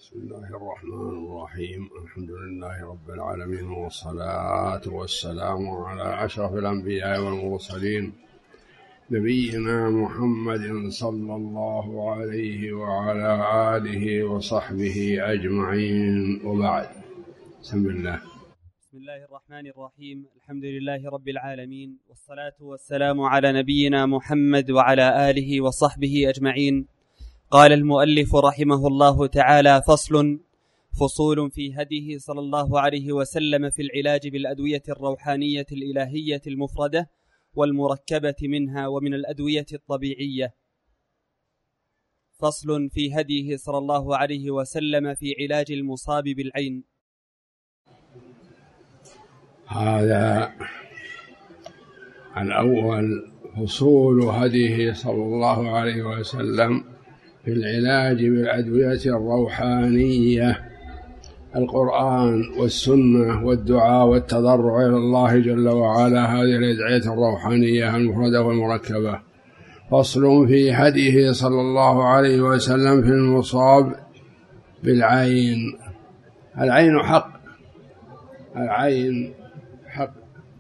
بسم الله الرحمن الرحيم. الحمد لله رب العالمين، والصلاة والسلام على أشرف الأنبياء والمرسلين نبينا محمد صلى الله عليه وعلى آله وصحبه أجمعين، وبعد. بسم الله الرحمن الرحيم. الحمد لله رب العالمين، والصلاة والسلام على نبينا محمد وعلى آله وصحبه أجمعين. قال المؤلف رحمه الله تعالى: فصول في هديه صلى الله عليه وسلم في العلاج بالأدوية الروحانية الإلهية المفردة والمركبة منها ومن الأدوية الطبيعية. فصل في هديه صلى الله عليه وسلم في علاج المصاب بالعين. هذا الأول فصول هديه صلى الله عليه وسلم في العلاج بالأدوية الروحانية، القرآن والسنة والدعاء والتضرع إلى الله جل وعلا، هذه الأدعية الروحانية المفردة والمركبة. فصل في هديه صلى الله عليه وسلم في المصاب بالعين. العين حق، العين حق،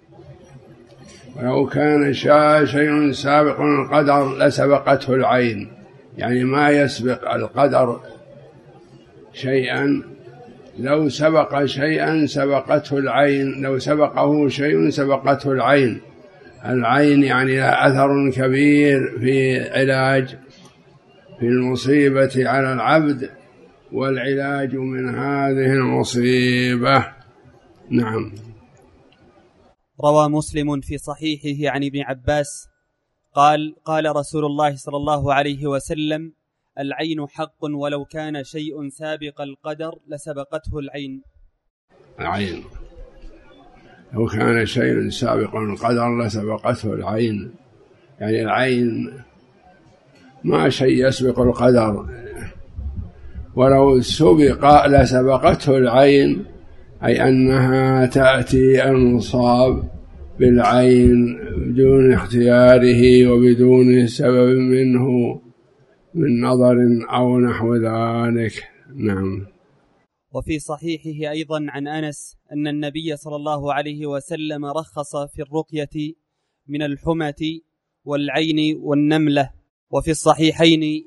ولو كان شيء سابق القدر لسبقته العين، يعني ما يسبق القدر شيئا، لو سبق شيئا سبقته العين، لو سبقه شيء سبقته العين. العين يعني لها أثر كبير في علاج في المصيبة على العبد والعلاج من هذه المصيبة. نعم. روى مسلم في صحيحه عن ابن عباس قال رسول الله صلى الله عليه وسلم: العين حق، ولو كان شيء سابق القدر لسبقته العين. العين لو كان شيء سابق القدر لسبقته العين، يعني العين ما شيء يسبق القدر، ولو سبق لسبقته العين، أي أنها تأتي المصاب بالعين بدون اختياره وبدون سبب منه من نظر أو نحو ذلك. نعم. وفي صحيحه أيضا عن أنس أن النبي صلى الله عليه وسلم رخص في الرقية من الحمة والعين والنملة. وفي الصحيحين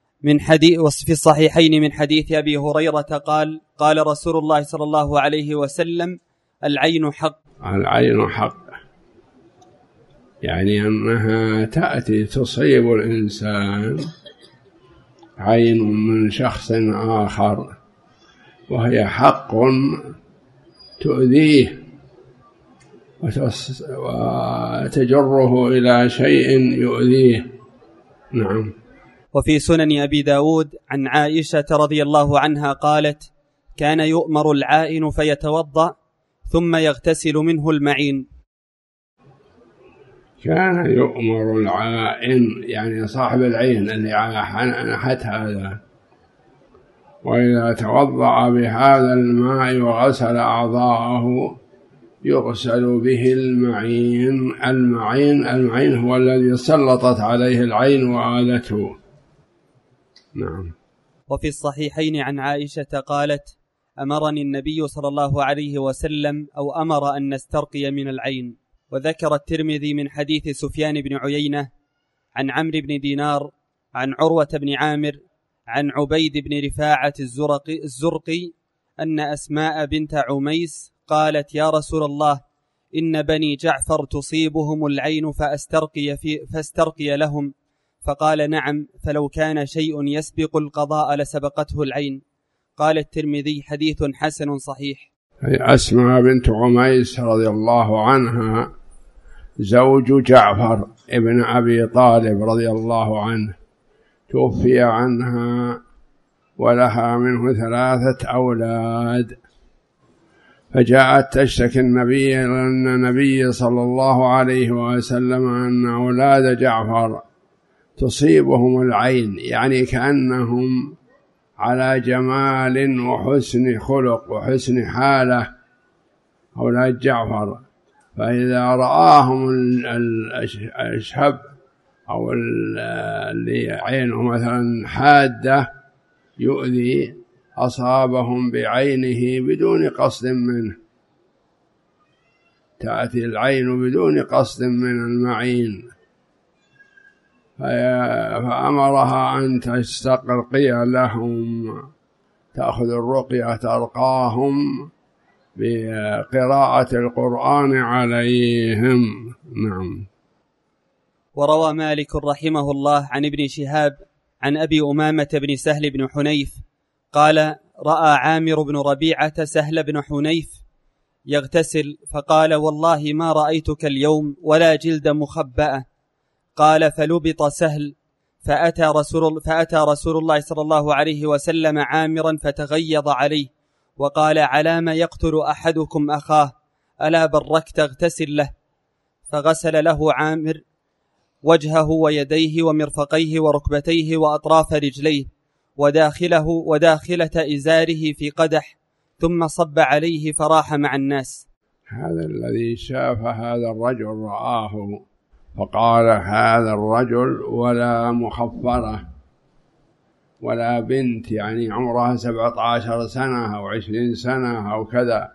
من حديث أبي هريرة قال رسول الله صلى الله عليه وسلم: العين حق. العين حق يعني أنها تأتي تصيب الإنسان عين من شخص آخر، وهي حق تؤذيه وتجره إلى شيء يؤذيه. نعم. وفي سنن أبي داود عن عائشة رضي الله عنها قالت: كان يؤمر العائن فيتوضأ ثم يغتسل منه المعين. كان يؤمر العائن يعني صاحب العين اللي نحت هذا، وإذا توضأ بهذا الماء وغسل أعضاءه يغسل به المعين. المعين هو الذي سلطت عليه العين وآلته. نعم. وفي الصحيحين عن عائشة قالت: أمرني النبي صلى الله عليه وسلم أو أمر أن نسترقي من العين. وذكر الترمذي من حديث سفيان بن عيينة عن عمرو بن دينار عن عروة بن عامر عن عبيد بن رفاعة الزرقي أن أسماء بنت عميس قالت: يا رسول الله، إن بني جعفر تصيبهم العين فاسترقي لهم. فقال: نعم، فلو كان شيء يسبق القضاء لسبقته العين. قال الترمذي: حديث حسن صحيح. أسماء بنت عميس رضي الله عنها زوج جعفر ابن أبي طالب رضي الله عنه، توفي عنها ولها منه 3 أولاد، فجاءت تشتكي النبي صلى الله عليه وسلم أن أولاد جعفر تصيبهم العين، يعني كأنهم على جمال وحسن خلق وحسن حالة أولاد جعفر، فإذا رآهم الأشهب أو اللي عينه مثلا حادة يؤذي أصابهم بعينه بدون قصد منه، تأتي العين بدون قصد من المعين، فأمرها أن تسترقي لهم، تأخذ الرقية ترقاهم بقراءة القرآن عليهم. نعم. وروى مالك رحمه الله عن ابن شهاب عن أبي أمامة بن سهل بن حنيف قال: رأى عامر بن ربيعة سهل بن حنيف يغتسل فقال: والله ما رأيتك اليوم ولا جلد مخبأة. قال: فلبط سهل فأتى رسول الله صلى الله عليه وسلم عامرا فتغيظ عليه وقال: علام يقتل أحدكم أخاه؟ ألا بركت اغتسل له. فغسل له عامر وجهه ويديه ومرفقيه وركبتيه وأطراف رجليه وداخلة إزاره في قدح، ثم صب عليه فراح مع الناس. هذا الذي شاف هذا الرجل رآه فقال: هذا الرجل ولا مخفرة ولا بنت، يعني عمرها 17 سنة أو 20 سنة أو كذا،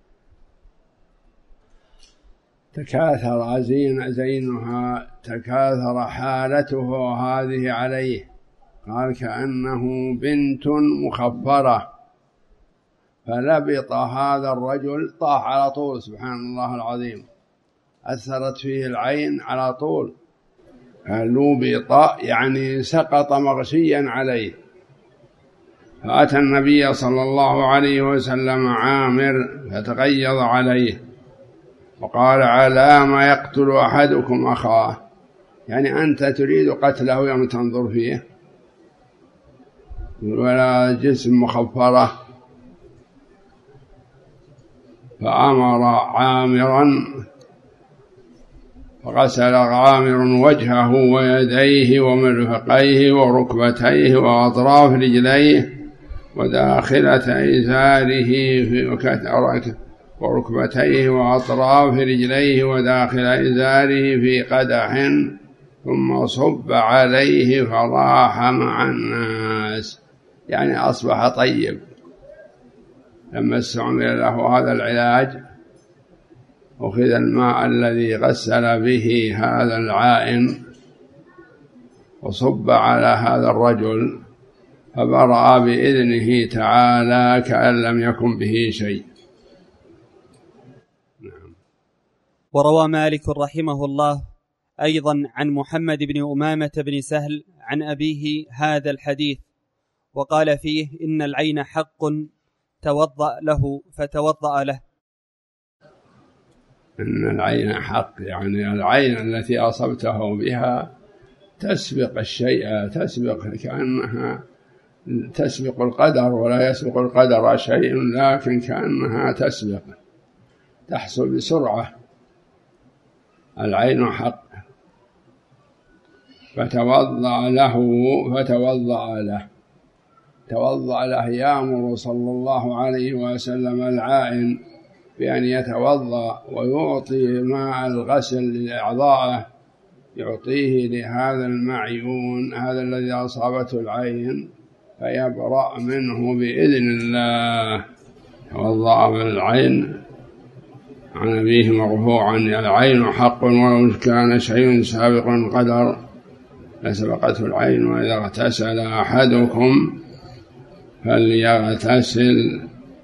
تكاثر زينها، تكاثر حالته هذه عليه، قال: كأنه بنت مخفرة. فلبط هذا الرجل، طاح على طول، سبحان الله العظيم، أثرت فيه العين على طول. لبط يعني سقط مغشيا عليه. فأتى النبي صلى الله عليه وسلم عامر فتغيظ عليه وقال: علام يقتل أحدكم أخاه؟ يعني أنت تريد قتله يوم تنظر فيه، ولا جسم مخفرة. فأمر عامرا فغسل عامر وجهه ويديه ومرفقيه وركبتيه وأطراف رجليه وداخلة إزاره وركبتيه وأطراف رجليه وداخل إزاره في قدح، ثم صب عليه فراح مع الناس، يعني أصبح طيب. لما استعمل له هذا العلاج أخذ الماء الذي غسل به هذا العائن وصب على هذا الرجل فبرأ بإذنه تعالى كأن لم يكن به شيء. وروى مالك رحمه الله أيضا عن محمد بن أمامة بن سهل عن أبيه هذا الحديث، وقال فيه: إن العين حق توضأ له فتوضأ له. إن العين حق، يعني العين التي أصبته بها تسبق الشيء، تسبق كأنها تسبق القدر، ولا يسبق القدر شيء، لكن كأنها تسبق، تحصل بسرعة. العين حق. فتوضأ له يأمر صلى الله عليه وسلم العائن بأن يتوضأ ويعطي ماء الغسل لأعضائه، يعطيه لهذا المعيون، هذا الذي أصابته العين، فيبرأ منه بإذن الله. توضأ بالعين. عن أبيه مرفوعا: العين حق ولو كان شيء سابق قدر لسبقته العين، وإذا اغتسل أحدكم فليغتسل،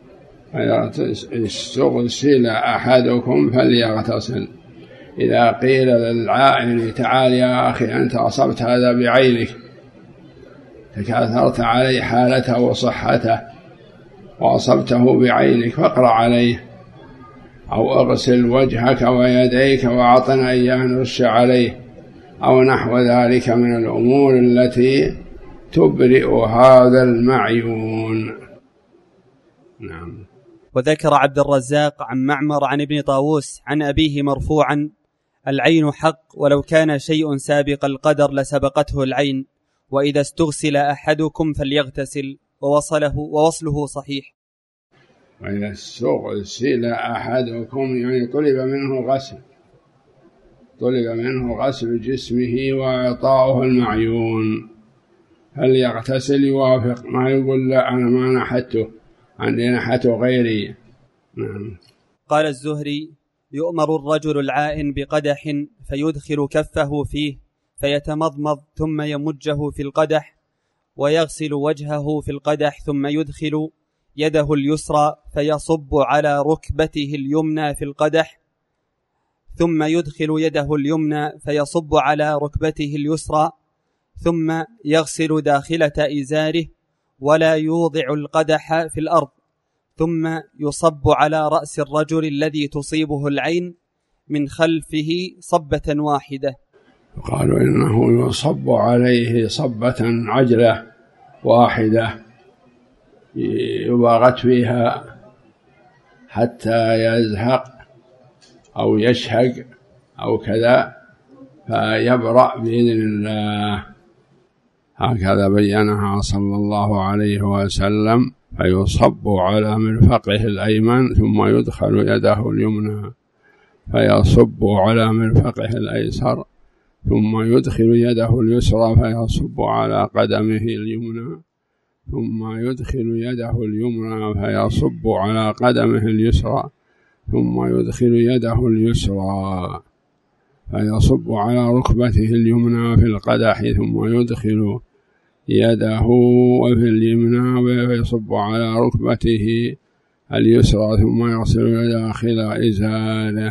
استغسل أحدكم فليغتسل. إذا قيل للعائن: تعال يا أخي أنت أصبت هذا بعينك، تكاثرت عليه حالته وصحته وأصبته بعينك، فاقرأ عليه، أو اغسل وجهك ويديك وأعطنا إياه نرش عليه، أو نحو ذلك من الأمور التي تبرئ هذا المعيون. نعم. وذكر عبد الرزاق عن معمر عن ابن طاووس عن أبيه مرفوعا: العين حق ولو كان شيء سابق القدر لسبقته العين، وإذا استغسل أحدكم فليغتسل، ووصله صحيح. وإذا استغسل أحدكم يعني طلب منه غسل جسمه وإعطاؤه المعيون. هل يغتسل يوافق، ما يقول لا أنا ما نحته، عندي نحته غيري. نعم. قال الزهري: يؤمر الرجل العائن بقدح فيدخل كفه فيه فيتمضمض ثم يمجه في القدح ويغسل وجهه في القدح ثم يدخل يده اليسرى فيصب على ركبته اليمنى في القدح ثم يدخل يده اليمنى فيصب على ركبته اليسرى ثم يغسل داخلة إزاره ولا يوضع القدح في الأرض ثم يصب على رأس الرجل الذي تصيبه العين من خلفه صبة واحدة. قالوا إنه يصب عليه صبة عجلة واحدة يباغت فيها حتى يزهق أو يشهق أو كذا فيبرأ بإذن الله. هكذا بيّنها صلى الله عليه وسلم. فيصب على مرفقه الأيمن ثم يدخل يده اليمنى فيصب على مرفقه الأيسر ثم يدخل يده اليسرى فيصب على قدمه اليمنى ثم يدخل يده اليمنى فيصب على قدمه اليسرى ثم يدخل يده اليسرى فيصب على ركبته اليمنى في القدح ثم يدخل يده في اليمنى ويصب على ركبته اليسرى ثم يغسل داخل إزاره.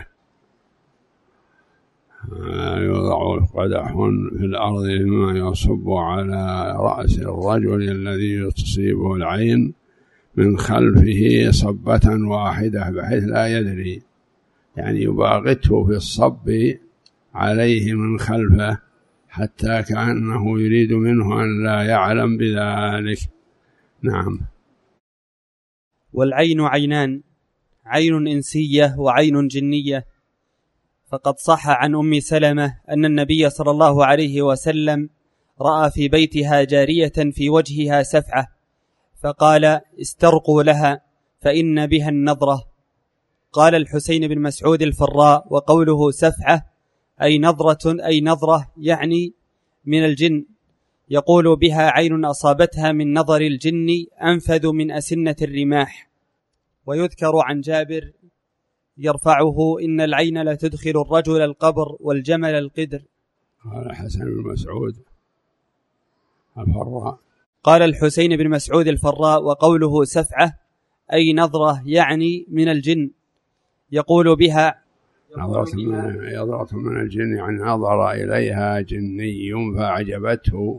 يوضع قدح في الأرض ثم يصب على رأس الرجل الذي تصيبه العين من خلفه صبة واحدة بحيث لا يدري، يعني يباغته في الصب عليه من خلفه حتى كأنه يريد منه أن لا يعلم بذلك. نعم. والعين عينان، عين إنسية وعين جنية. فقد صح عن أم سلمة أن النبي صلى الله عليه وسلم رأى في بيتها جارية في وجهها سفعة فقال: استرقوا لها فإن بها النظرة. قال الحسين بن مسعود الفراء: وقوله سفعة أي نظرة يعني من الجن، يقول بها عين أصابتها من نظر الجن أنفذ من أسنة الرماح. ويذكر عن جابر يرفعه: إن العين لا تدخل الرجل القبر والجمل القدر. قال حسن بن مسعود الفراء. قال الحسين بن مسعود الفراء: وقوله سفعة أي نظرة يعني من الجن، يقول بها نظرة من الجن، يعني نظر إليها جني فأعجبته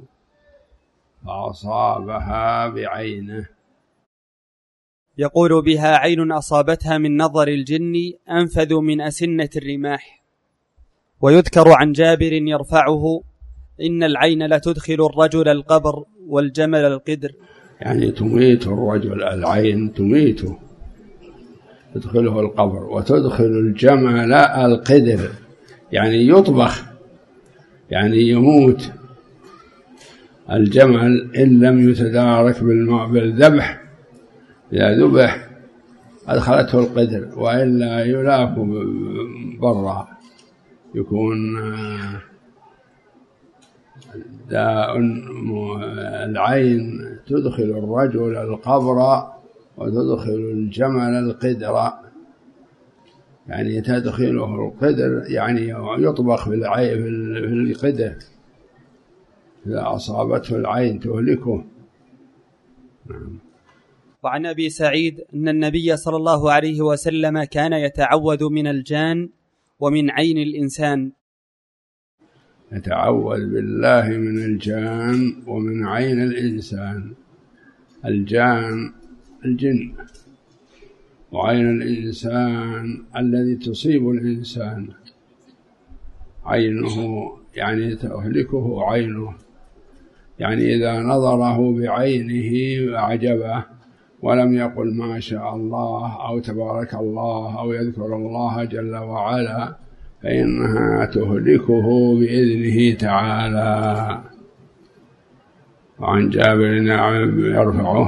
فأصابها بعينه. يقول بها عين أصابتها من نظر الجن أنفذ من أسنة الرماح. ويذكر عن جابر يرفعه: إن العين لا تدخل الرجل القبر والجمل القدر، يعني تميت الرجل، العين تميته تدخله القبر، وتدخل الجمل القدر يعني يطبخ، يعني يموت الجمل إن لم يتدارك بالذبح. إذا ذبح أدخلته القدر وإلا يلاف برا، يكون داء. العين تدخل الرجل القبر وتدخل الجمل القدر، يعني تدخله القدر يعني يطبخ في القدر، إذا أصابته العين تهلكه. نعم. وعن أبي سعيد أن النبي صلى الله عليه وسلم كان يتعوذ من الجان ومن عين الإنسان. يتعوذ بالله من الجان ومن عين الإنسان. الجان الجن، وعين الإنسان الذي تصيب الإنسان عينه، يعني تهلكه عينه، يعني إذا نظره بعينه أعجبه ولم يقل ما شاء الله أو تبارك الله أو يذكر الله جل وعلا فإنها تهلكه بإذنه تعالى. وعن جابر يرفعه.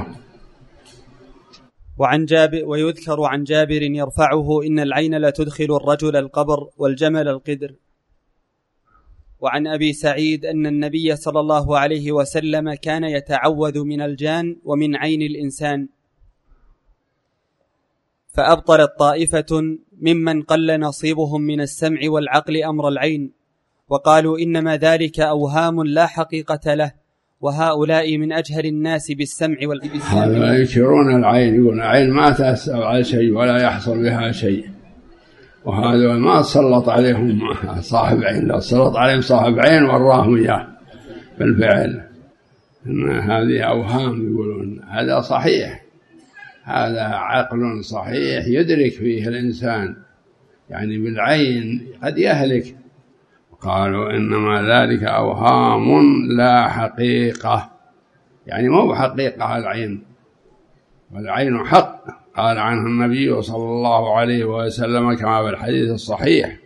ويذكر عن جابر يرفعه: إن العين لا تدخل الرجل القبر والجمل القدر. وعن أبي سعيد أن النبي صلى الله عليه وسلم كان يتعوذ من الجان ومن عين الإنسان. فأبطلت طائفة ممن قل نصيبهم من السمع والعقل أمر العين، وقالوا إنما ذلك أوهام لا حقيقة له، وهؤلاء من أجهل الناس بالسمع والإبصار. هذا ينكرون العين، يقولون العين ما تأثر على شيء ولا يحصل بها شيء، وهذا ما سلط عليهم صاحب عين، لو سلط عليهم صاحب عين وراهم إياه بالفعل. إن هذه أوهام يقولون. هذا صحيح، هذا عقل صحيح يدرك فيه الإنسان، يعني بالعين قد يهلك. قالوا إنما ذلك أوهام لا حقيقة، يعني مو بحقيقة العين، والعين حق قال عنه النبي صلى الله عليه وسلم كما في الحديث الصحيح.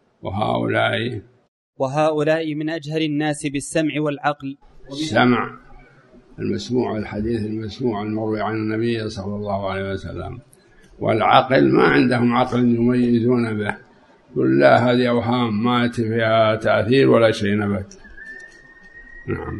وهؤلاء من أجهل الناس بالسمع والعقل. السمع المسموع، الحديث المسموع المروي عن النبي صلى الله عليه وسلم، والعقل ما عندهم عقل يميزون به، قل لا هذه أوهام ما فيها تأثير ولا شيء نبت. نعم.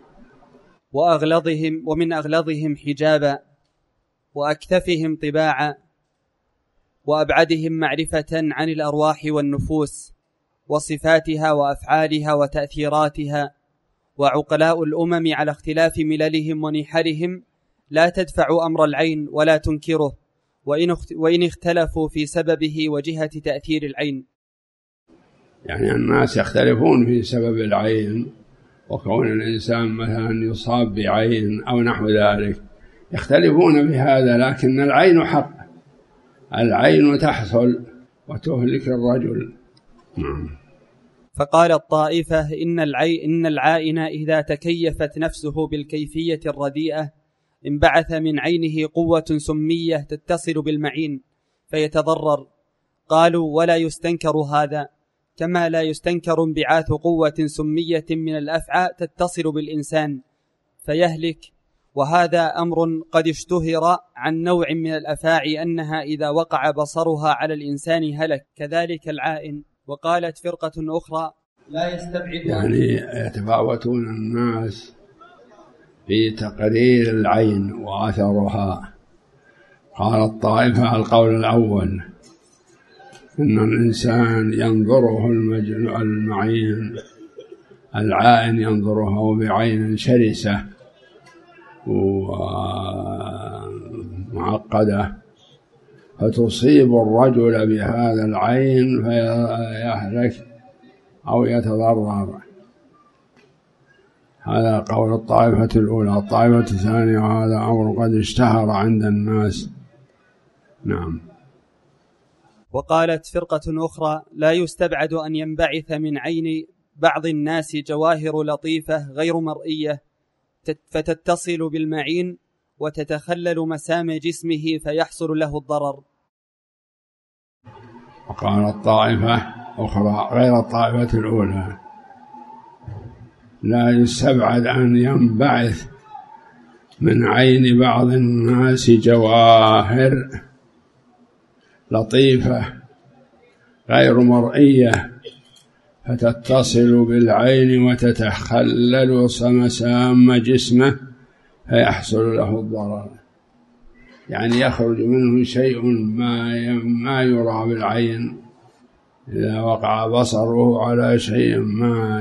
ومن أغلظهم حجابا، وأكثفهم طباعا، وأبعدهم معرفة عن الأرواح والنفوس وصفاتها وأفعالها وتأثيراتها، وعقلاء الأمم على اختلاف مللهم ونحلهم لا تدفع أمر العين ولا تنكره، وإن اختلفوا في سببه وجهة تأثير العين. يعني الناس يختلفون في سبب العين، وكون الإنسان مثلا يصاب بعين أو نحو ذلك يختلفون بهذا، لكن العين حق، العين تحصل وتهلك الرجل. فقال الطائفة إن العائن إذا تكيفت نفسه بالكيفية الرديئة انبعث من عينه قوة سمية تتصل بالمعين فيتضرر. قالوا ولا يستنكر هذا، كما لا يستنكر انبعاث قوة سمية من الأفعى تتصل بالإنسان فيهلك، وهذا أمر قد اشتهر عن نوع من الأفاعي أنها إذا وقع بصرها على الإنسان هلك، كذلك العائن. وقالت فرقة أخرى لا يستبعد، يعني يتفاوتون الناس في تقرير العين وأثرها. قال الطائفة القول الأول إن الإنسان ينظره المعين العائن ينظره بعين شرسة ومعقدة فتصيب الرجل بهذا العين فيهلك أو يتضرر. هذا قول الطائفة الأولى. الطائفة الثانية وهذا أمر قد اشتهر عند الناس. نعم. وقالت فرقة أخرى لا يستبعد أن ينبعث من عين بعض الناس جواهر لطيفة غير مرئية فتتصل بالمعين وتتخلل مسام جسمه فيحصل له الضرر. وقال الطائفة أخرى غير الطائفة الأولى لا يستبعد أن ينبعث من عين بعض الناس جواهر لطيفة غير مرئية فتتصل بالعين وتتخلل مسام جسمه فيحصل له الضرر، يعني يخرج منه شيء ما يرى بالعين، إذا وقع بصره على شيء ما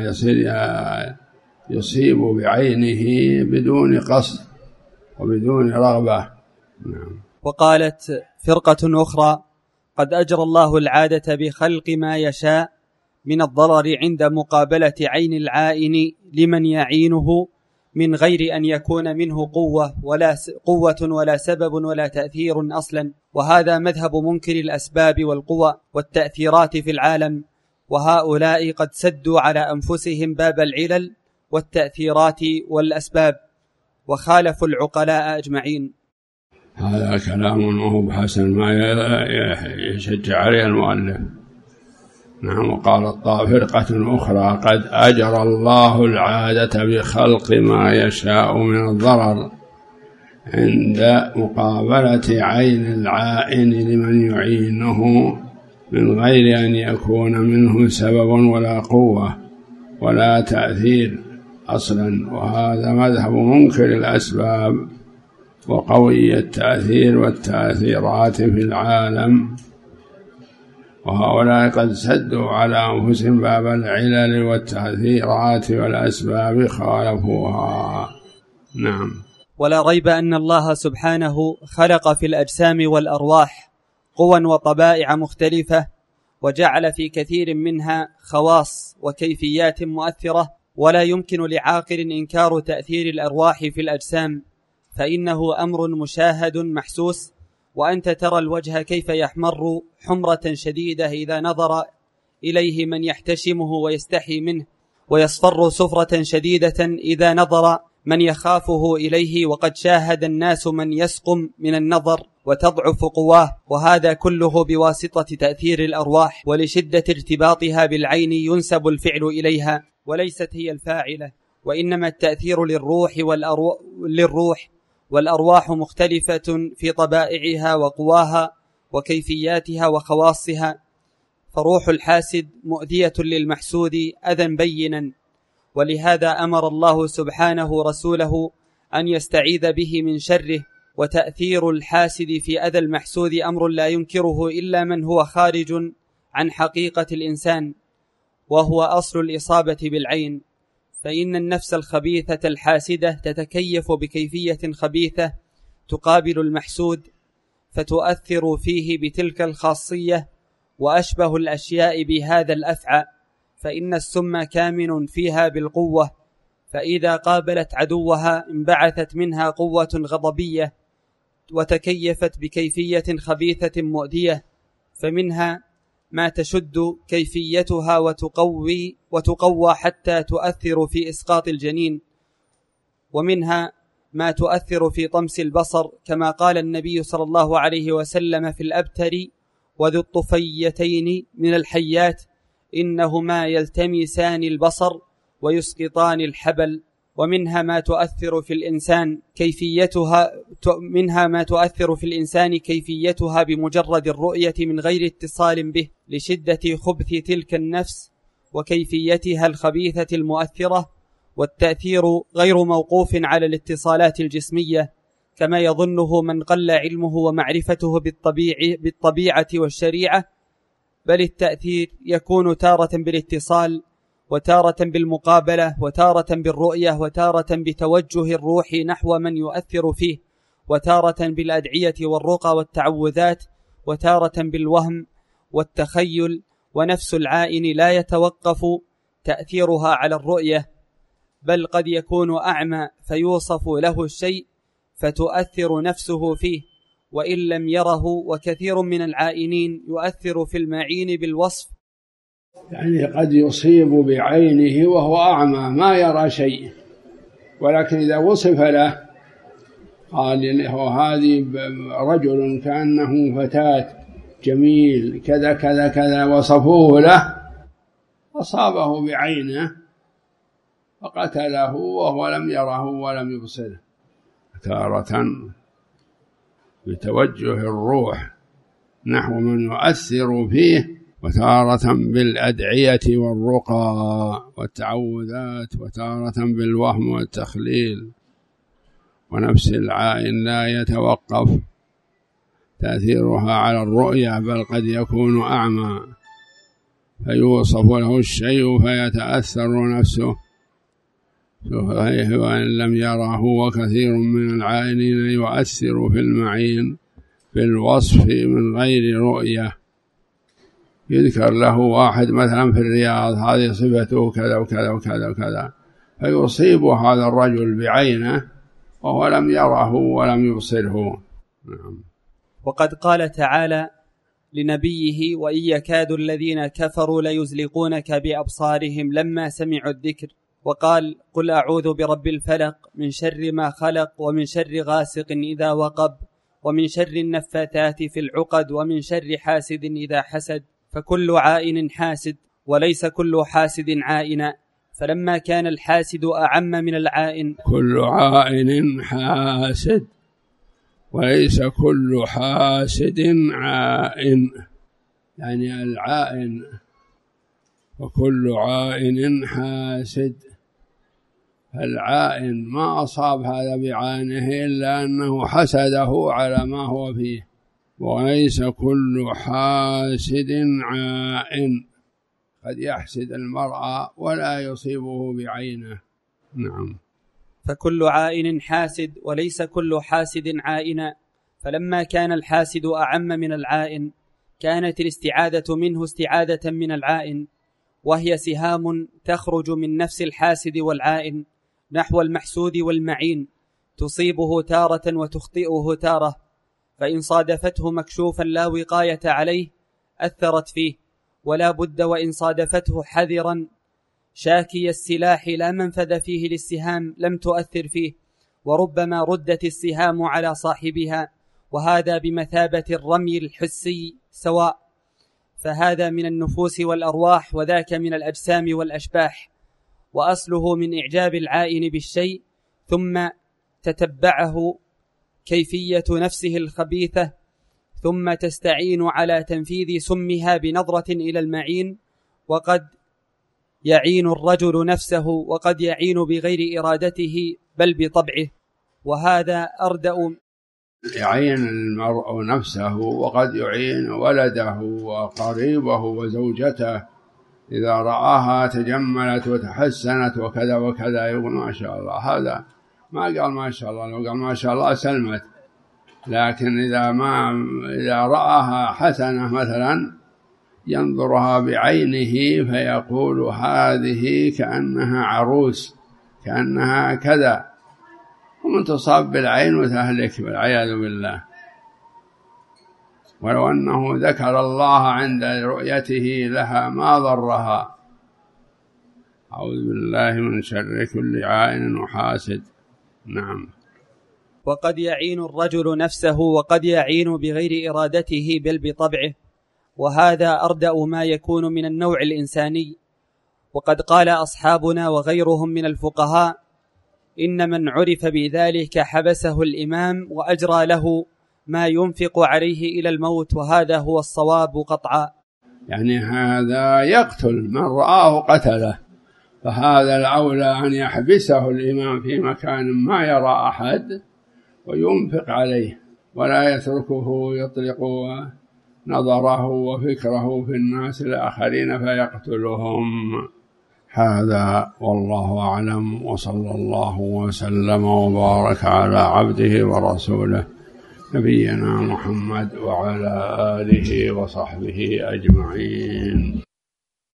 يصيب بعينه بدون قصد وبدون رغبة. نعم. وقالت فرقة أخرى قد أجرى الله العادة بخلق ما يشاء من الضرر عند مقابلة عين العائن لمن يعينه من غير أن يكون منه قوة ولا سبب ولا تأثير أصلا، وهذا مذهب منكر الأسباب والقوى والتأثيرات في العالم، وهؤلاء قد سدوا على أنفسهم باب العلل والتأثيرات والأسباب وخالفوا العقلاء أجمعين. هذا كلام وهو بحسن ما يشجع عليه المؤلف. نعم. وقالت فرقة أخرى قد أجرى الله العادة بخلق ما يشاء من الضرر عند مقابلة عين العائن لمن يعينه من غير أن يكون منه سبب ولا قوة ولا تأثير أصلا، وهذا مذهب منكر الأسباب وقوي التأثير والتأثيرات في العالم، وهؤلاء قد سدوا على أنفسهم باب العلل والتأثيرات والأسباب خالفوها. نعم. ولا ريب أن الله سبحانه خلق في الأجسام والأرواح قوى وطبائع مختلفة، وجعل في كثير منها خواص وكيفيات مؤثرة، ولا يمكن لعاقل إنكار تأثير الأرواح في الأجسام، فإنه أمر مشاهد محسوس. وأنت ترى الوجه كيف يحمر حمرة شديدة إذا نظر إليه من يحتشمه ويستحي منه، ويصفر صفرة شديدة إذا نظر من يخافه إليه، وقد شاهد الناس من يسقم من النظر وتضعف قواه، وهذا كله بواسطة تأثير الأرواح، ولشدة ارتباطها بالعين ينسب الفعل إليها وليست هي الفاعلة، وإنما التأثير للروح والأرواح مختلفة في طبائعها وقواها وكيفياتها وخواصها، فروح الحاسد مؤذية للمحسود أذى بينا، ولهذا أمر الله سبحانه رسوله أن يستعيذ به من شره. وتأثير الحاسد في أذى المحسود أمر لا ينكره إلا من هو خارج عن حقيقة الإنسان، وهو أصل الإصابة بالعين، فإن النفس الخبيثة الحاسدة تتكيف بكيفية خبيثة تقابل المحسود، فتؤثر فيه بتلك الخاصية، وأشبه الأشياء بهذا الأفعى، فإن السم كامن فيها بالقوة، فإذا قابلت عدوها انبعثت منها قوة غضبية وتكيفت بكيفية خبيثة مؤذية، فمنها ما تشد كيفيتها وتقوى حتى تؤثر في إسقاط الجنين، ومنها ما تؤثر في طمس البصر، كما قال النبي صلى الله عليه وسلم في الأبتر وذو الطفيتين من الحيات إنهما يلتمسان البصر ويسقطان الحبل. ومنها ما تؤثر في الإنسان كيفيتها بمجرد الرؤية من غير اتصال به، لشدة خبث تلك النفس وكيفيتها الخبيثة المؤثرة، والتأثير غير موقوف على الاتصالات الجسمية كما يظنه من قل علمه ومعرفته بالطبيعة والشريعة، بل التأثير يكون تارة بالاتصال، وتارة بالمقابلة، وتارة بالرؤية، وتارة بتوجه الروح نحو من يؤثر فيه، وتارة بالأدعية والرقى والتعوذات، وتارة بالوهم والتخيل. ونفس العائن لا يتوقف تأثيرها على الرؤية، بل قد يكون أعمى فيوصف له الشيء فتؤثر نفسه فيه وإن لم يره، وكثير من العائنين يؤثر في المعين بالوصف، يعني قد يصيب بعينه وهو أعمى ما يرى شيء، ولكن إذا وصف له قال هذه رجل كأنه فتاة جميل كذا كذا كذا، وصفوه له أصابه بعينه فقتله وهو لم يره ولم يبصره. تارة بتوجه الروح نحو من يؤثر فيه، وتارة بالأدعية والرقى والتعوذات، وتارة بالوهم والتخليل. ونفس العائن لا يتوقف تأثيرها على الرؤية، بل قد يكون أعمى فيوصف له الشيء فيتأثر نفسه وإن لم يره. وكثير من العائنين يؤثر في المعين بالوصف من غير رؤية، يذكر له واحد مثلا في الرياض هذه صفته كذا وكذا وكذا وكذا، فيصيب هذا الرجل بعينه وهو لم يره ولم يبصره. نعم. وقد قال تعالى لنبيه: وإن يكاد الذين كفروا ليزلقونك بأبصارهم لما سمعوا الذكر. وقال: قل أعوذ برب الفلق من شر ما خلق، ومن شر غاسق إذا وقب، ومن شر النفاثات في العقد، ومن شر حاسد إذا حسد. فكل عائن حاسد، وليس كل حاسد عائنا، فلما كان الحاسد أعم من العائن. كل عائن حاسد وليس كل حاسد عائن، يعني العائن وكل عائن حاسد. العائن ما أصاب هذا بعينه إلا أنه حسده على ما هو فيه، وليس كل حاسد عائن، قد يحسد المرء ولا يصيبه بعينه. نعم. فكل عائن حاسد وليس كل حاسد عائنا، فلما كان الحاسد أعم من العائن كانت الاستعاذة منه استعاذة من العائن، وهي سهام تخرج من نفس الحاسد والعائن نحو المحسود والمعين، تصيبه تارة وتخطئه تارة، فإن صادفته مكشوفا لا وقاية عليه أثرت فيه، ولا بد وإن صادفته حذرا شاكي السلاح لا منفذ فيه للسهام لم تؤثر فيه، وربما ردت السهام على صاحبها، وهذا بمثابة الرمي الحسي سواء، فهذا من النفوس والأرواح وذاك من الأجسام والأشباح، وأصله من إعجاب العائن بالشيء ثم تتبعه كيفية نفسه الخبيثة، ثم تستعين على تنفيذ سمها بنظرة إلى المعين، وقد يعين الرجل نفسه وقد يعين بغير إرادته بل بطبعه، وهذا أردأ. يعين المرء نفسه وقد يعين ولده وقريبه وزوجته، إذا رآها تجملت وتحسنت وكذا وكذا يقول ما شاء الله. هذا ما قال ما شاء الله، لو قال ما شاء الله سلمت، لكن إذا رآها حسنة مثلا ينظرها بعينه فيقول هذه كأنها عروس، كأنها كذا، ومن تصاب بالعين وتهلك والعياذ بالله. ولو أنه ذكر الله عند رؤيته لها ما ضرها. أعوذ بالله من شر كل عائن وحاسد. نعم. وقد يعين الرجل نفسه وقد يعين بغير إرادته بل بطبعه، وهذا أردأ ما يكون من النوع الإنساني. وقد قال أصحابنا وغيرهم من الفقهاء إن من عرف بذلك حبسه الإمام وأجرى له ما ينفق عليه إلى الموت، وهذا هو الصواب قطعا. يعني هذا يقتل من رآه قتله، فهذا الأولى أن يحبسه الإمام في مكان ما يرى أحد وينفق عليه، ولا يتركه يطلق نظره وفكره في الناس الآخرين فيقتلهم. هذا والله أعلم، وصلى الله وسلم وبارك على عبده ورسوله نبينا محمد وعلى آله وصحبه أجمعين.